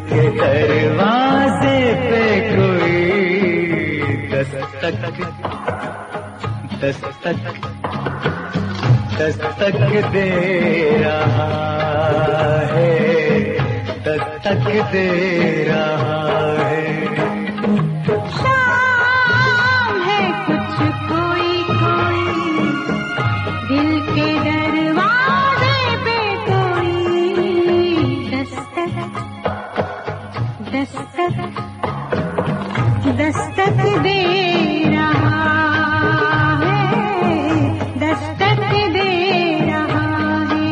के दरवाजे पे कोई दस्तक दस्तक दस्तक दे रहा है, दस्तक दे रहा है। शाम है कुछ कोई कोई दिल के दरवाजे पे कोई दस्तक दस्तक दस्तक दे रहा है, दस्तक दे रहा है।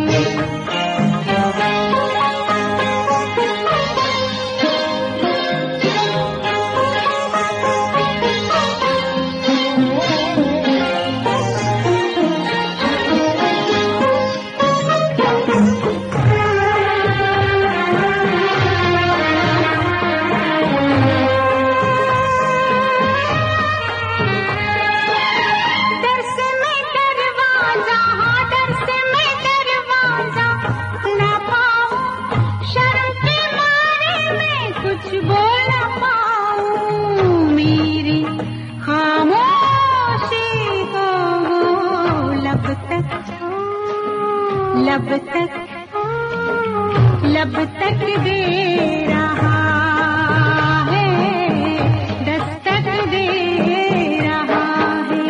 लब तक दे रहा है, दस्तक दे रहा है।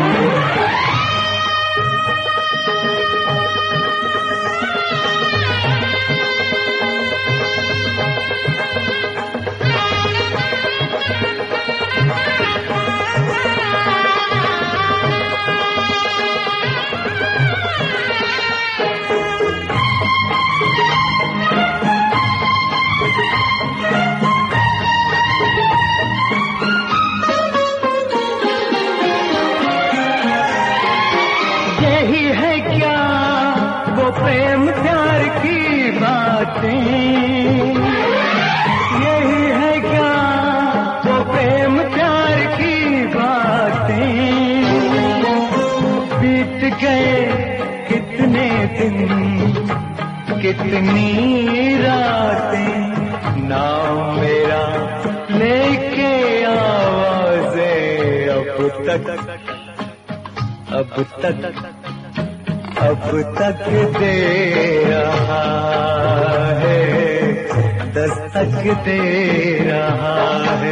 प्रेम प्यार की बातें, यही है क्या वो प्रेम प्यार की बातें। बीत गए कितने दिन कितनी रातें, नाम मेरा लेके आवाज़ें अब तक दे रहा है, दस्तक दे रहा है।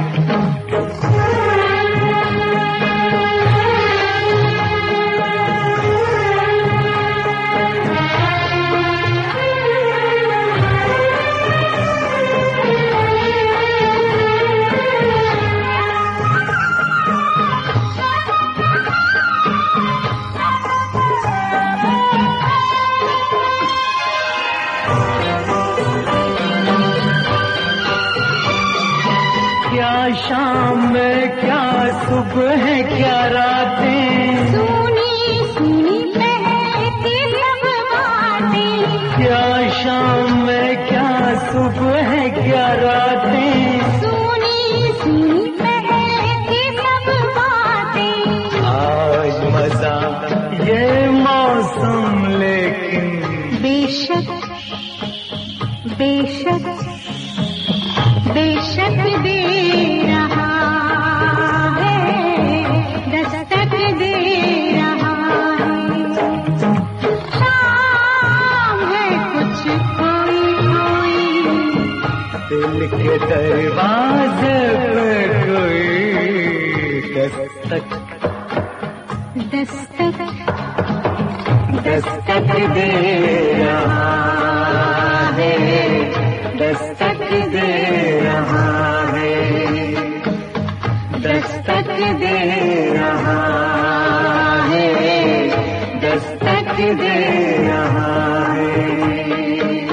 क्या शाम में क्या सुबह है क्या रातें, सुनी सुनी बहती सब बातें। क्या शाम में क्या सुबह है क्या रातें, सुनी सुनी बहती सब बातें। आज मजा ये मौसम लेकिन बेशक बेशक बेशक दे रहा है, दस्तक दे रहा है। शाम है कुछ कोई कोई दिल के दरवाजे पे कोई दस्तक दस्तक दस्तक दे रहा है, दस्तक दे रहा है, दस्तक दे रहा है, दस्तक दे रहा है।